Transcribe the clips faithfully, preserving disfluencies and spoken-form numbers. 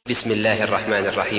بسم الله الرحمن الرحيم.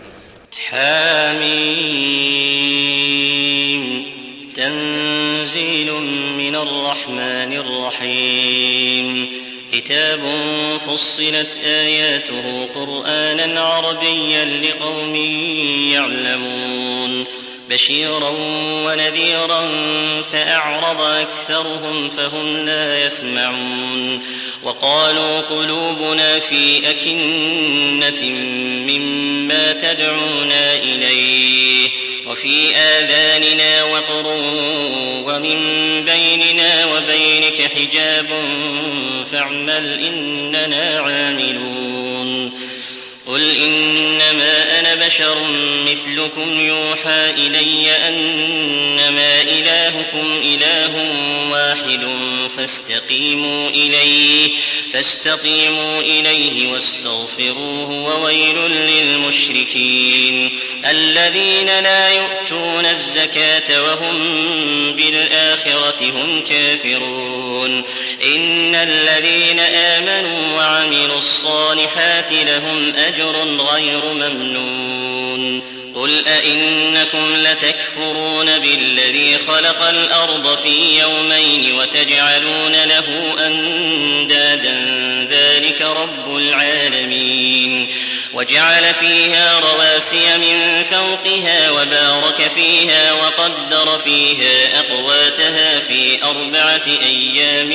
حاميم تنزيل من الرحمن الرحيم. كتاب فصلت آياته قرآنا عربيا لقوم يعلمون بشيرا ونذيرا فأعرض أكثرهم فهم لا يسمعون. وقالوا قلوبنا في أكنة مما تدعونا إليه وفي آذاننا وقر ومن بيننا وبينك حجاب فاعمل إننا عاملون. قل إنما أنا بشر مثلكم يوحى إلي أنما إلهكم إله واحد فاستقيموا إليه, فاستقيموا إليه واستغفروه. وويل للمشركين الذين لا يؤتون الزكاة وهم بالآخرة هم كافرون. إن الذين آمنوا وعملوا الصالحات لهم أجر غير ممنون. قل أئنكم لتكفرون بالذي خلق الأرض في يومين وتجعلون له أندادا ذلك رب العالمين. وجعل فيها رواسي من فوقها وبارك فيها وقدر فيها أقواتها في أربعة أيام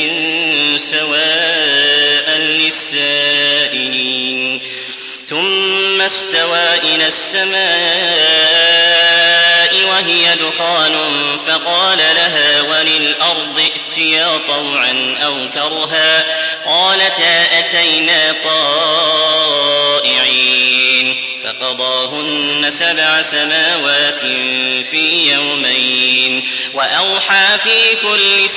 سواء للسائلين. ثم استوى إلى السماء وهي دخان فقال لها وللأرض ائتيا طوعا أو كرها قالتا أتينا طائعين. فقضاهن سبع سماوات في يومين وأوحى في كل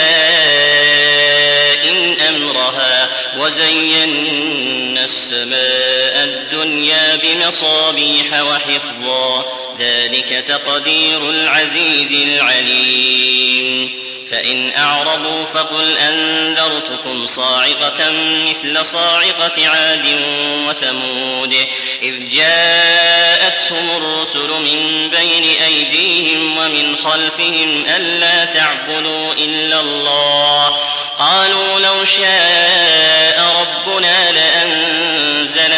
سماء أمرها وزينا السماء الدنيا بمصابيح وحفظا ذلك تقدير العزيز العليم. فإن أعرضوا فقل أنذرتكم صاعقة مثل صاعقة عاد وثمود إذ جاءتهم الرسل من بين أيديهم ومن خلفهم ألا تعبدوا إلا الله قالوا لو شاء ربنا لأنزل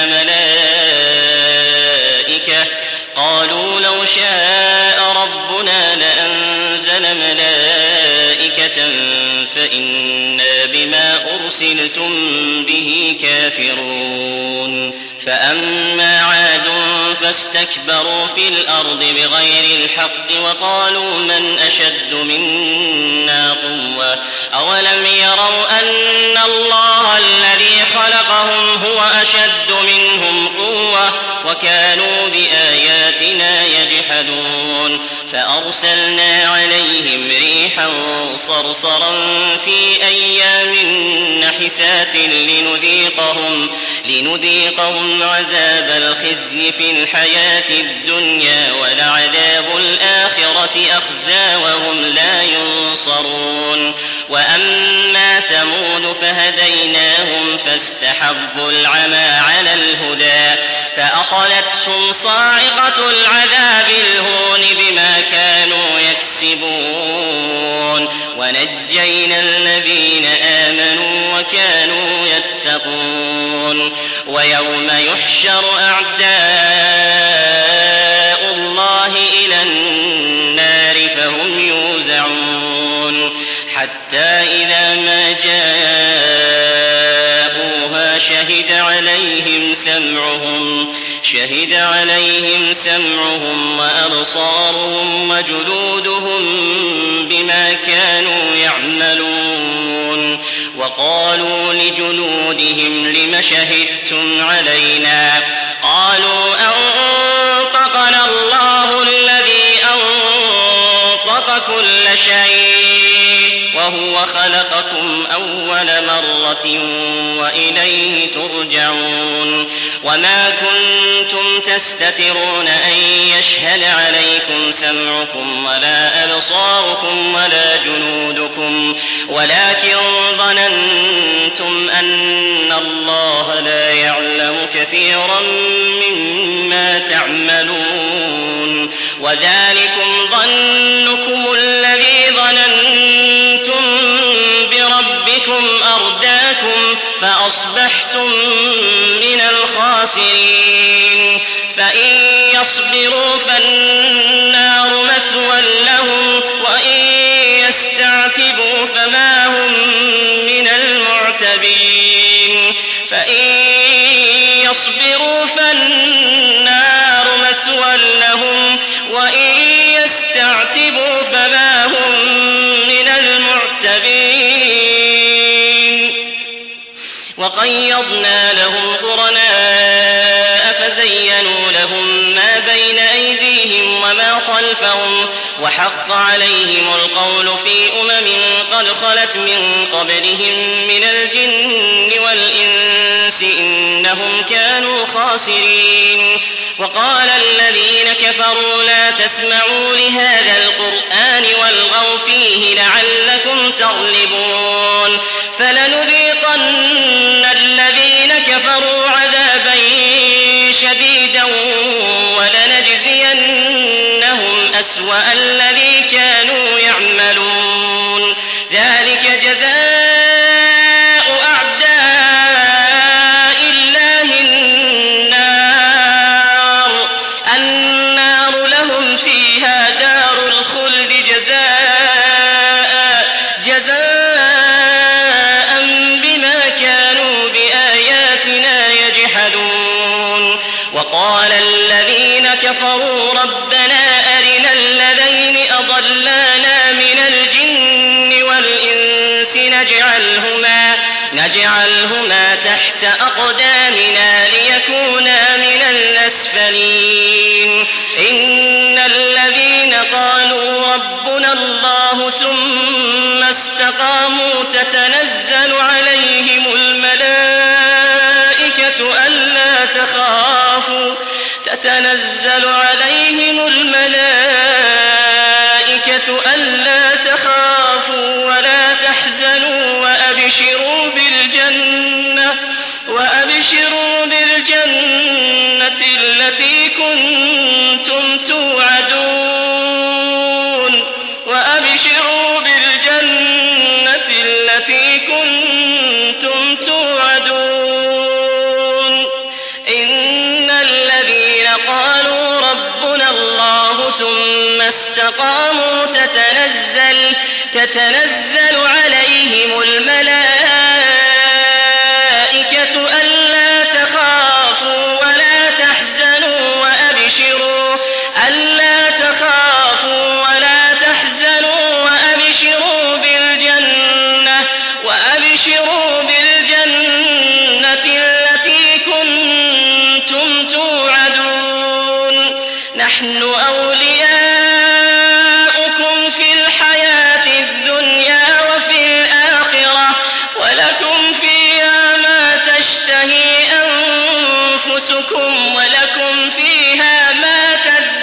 ملائكة قالوا لو شاء ربنا لأنزل ملائكة فإنا بما أرسلتم به كافرون. فأما عاد فاستكبروا في الأرض بغير الحق وقالوا من أشد منا قوة أولم يروا أن الله الذي خلقهم هو أشد منهم قوة وكانوا بآياتنا يجحدون. فأرسلنا عليهم ريحا صرصرا في أيام نحسات لنذيقهم, لنذيقهم عذاب الخزي في الحياة الدنيا ولعذاب الآخرة أخزى وهم لا ينصرون. وأما ثمود فهديناهم فاستحبوا العمى على الهدى فأخذتهم صاعقة العذاب الهون بما كانوا يكسبون ونجينا الذين آمنوا وكانوا يتقون. ويوم يحشر أعداء الله إلى النار فهم يوزعون حتى إذا ما جاءوها شهد عليهم سمعهم شهد عليهم سمعهم وأبصارهم وجلودهم بما كانوا يعملون. وقالوا لجلودهم لم شهدتم علينا قالوا أنطقنا الله الذي أنطق كل شيء وهو خلقكم أول مرة وإليه ترجعون وما كنتم تستترون أن يشهد عليكم سمعكم ولا أبصاركم ولا جنودكم ولكن ظننتم أن الله لا يعلم كثيرا مما تعملون وذلكم ظنكم الذي ظننتم بربكم أرداكم فأصبحتم من الخاسرين فإن يصبروا فالنار مثوى لهم وإن يستعتبوا فما هم من المعتبين فإن يصبروا فالنار مثوى لهم وإن يستعتبوا فما هم من المعتبين وقيضنا لهم قرناء فزينوا لهم ما بين أيديهم وما خلفهم وحق عليهم القول في أمم قد خلت من قبلهم من الجن والإنس إنهم كانوا خاسرين وقال الذين كفروا لا تسمعوا لهذا القرآن والغوا فيه لعلكم تغلبون فلنذيقن الذين كفروا عذابا شديدا ولنجزينهم أسوأ الذي كانوا يعملون ذلك جزاء أعداء الله النار النار لهم فيها دار الخلد جزاء جزاء بما كانوا بآياتنا يجحدون وقال الذين كفروا ربنا أرنا الذين أضلانا من الجن والإنس نجعلهما, نجعلهما تحت أقدامنا ليكونا من الأسفلين إن الذين قالوا ربنا الله ثم استقاموا تتنزل عليهم الملائكة ألا تخافوا تتنزل عليهم الملائكة ألا تخافوا ولا تحزنوا وأبشروا بالجنة وأبشروا بالجنة التي كنتم توعدون وأبشروا بالجنة التي كنتم توعدون إن الذين قالوا ربنا الله ثم استقاموا تتنزل تتنزل عليهم الملائكة ألا تخافوا ولا تحزنوا وأبشروا ألا تخافوا ولا تحزنوا وأبشروا بالجنة وأبشروا بالجنة التي كنتم توعدون نحن أولياؤكم في الحياة الدنيا وفي الآخرة ولكم فيها ما تشتهي أنفسكم ولكم فيها ما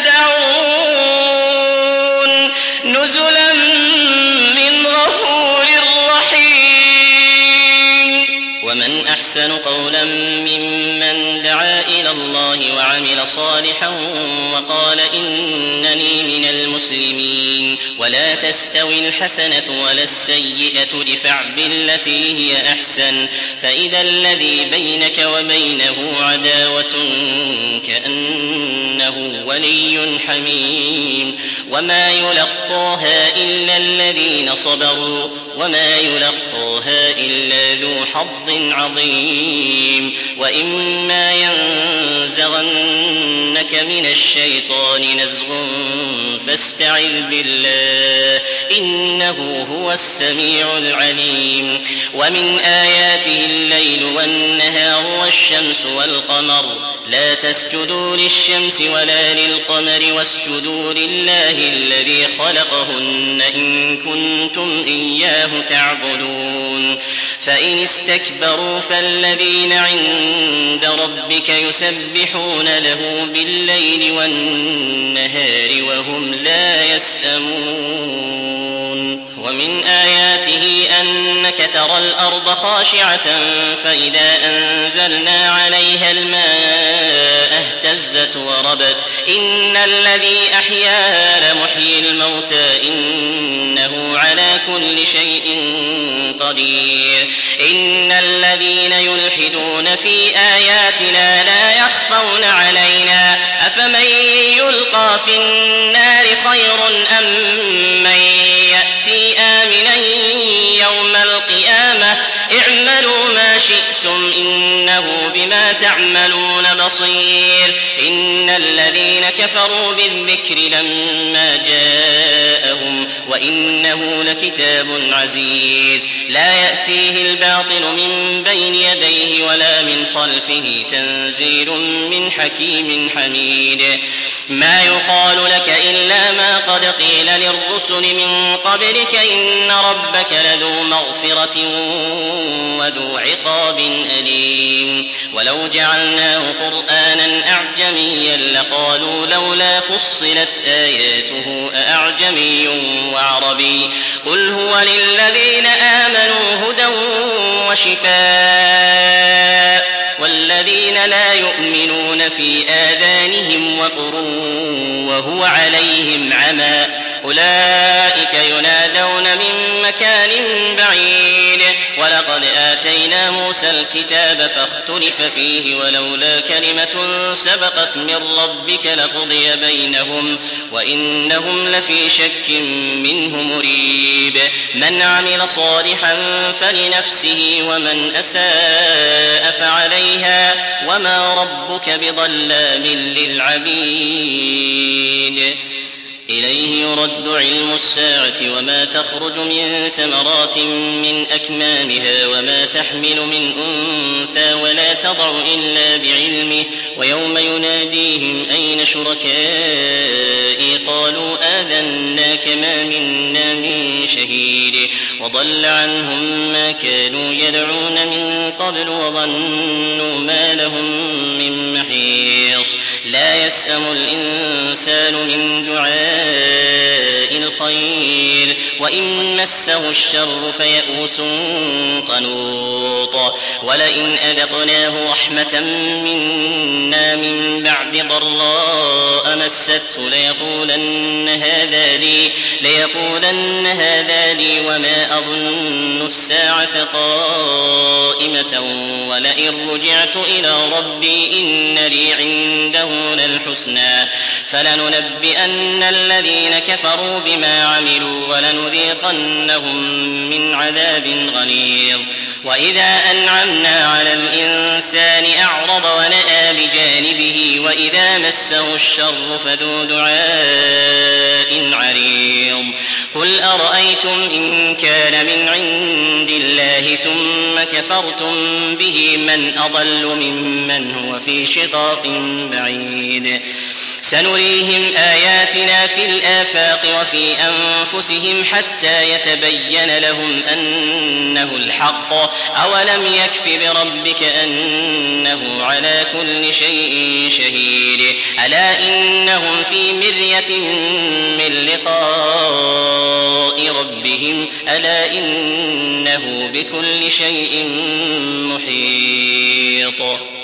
تدعون نزلا من غفور رحيم ومن أحسن قولا ممن دعا إلى الله وعمل صالحا وقال إنني من المسلمين ولا تستوي الحسنة ولا السيئة ادفع بالتي هي أحسن فإذا الذي بينك وبينه عداوة كأنه ولي حميم وما يلقاها إلا الذين صبروا وما يلقاها إلا ذو حظ عظيم وإما ينزغنك من الشيطان نزغ فاستعذ بالله إنه هو السميع العليم ومن آياته الليل والنهار والشمس والقمر لا تسجدوا للشمس ولا للقمر واسجدوا لله الذي خلقهن إن كنتم إياه تعبدون فإن استكبروا فالذين عند ربك يسبحون له بالليل والنهار وهم لا يسأمون ومن آياته أنك ترى الأرض خاشعة فإذا أنزلنا عليها الماء اهتزت وربت إن الذي أحياها لمحيي الموتى إنه على كل شيء قدير إن الذين يلحدون في آياتنا لا يخفون علينا أفمن يلقى في النار خير أم من يأتي آمنا يوم القيامة اعملوا ما شئتم إنه بما تعملون بصير إن الذين كفروا بالذكر لما جاءهم وإنه لكتاب عزيز لا يأتيه الباطل من بين يديه ولا من خلفه تنزيل من حكيم حميد ما يقال لك إلا ما قد قيل للرسل من قبلك إن ربك لذو مغفرة وذو عقاب أليم ولو جعلناه قرآنا أعجميا لقالوا لولا فصلت آياته أأعجمي وعربي قل هو للذين آمنوا هدى وشفاء والذين لا يؤمنون في آذانهم وقر وهو عليهم عمى أولئك ينادون من مكان بعيد ولقد آتينا موسى الكتاب فاختلف فيه ولولا كلمة سبقت من ربك لقضي بينهم وإنهم لفي شك منه مريب من عمل صالحا فلنفسه ومن أساء فعليها وما ربك بظلام للعبيد إليه يرد علم الساعة وما تخرج من ثمرات من أكمامها وما تحمل من أنثى ولا تضع إلا بعلمه ويوم يناديهم أين شركائي قالوا آذناك ما منا من شهيد وضل عنهم ما كانوا يدعون من قبل وظنوا ما لهم من محيص لا يسأم الإنسان من دعاء الخير وإن مسه الشر فيئوس قنوط ولئن أذقناه رحمة منا من بعد ضراء مسته ليقولن هذا لي ليقولن هذا لي وما أظن الساعة قائمة ولئن رجعت إلى ربي إن لي عنده للحسنى فلننبئن الذين كفروا بما عملوا ولنذيقنهم من عذاب غليظ وإذا أنعمنا على الإنسان أعرض ونأى بجانبه وإذا مسه الشر فذو دعاء عريض قل أرأيتم إن كان من عند الله ثم كفرتم به من أضل ممن هو في شقاق بعيد سنريهم آياتنا في الآفاق وفي أنفسهم حتى يتبين لهم أنه الحق أولم يكف بربك أنه على كل شيء شهيد ألا إنهم في مرية من لقاء ربهم ألا إنه بكل شيء محيط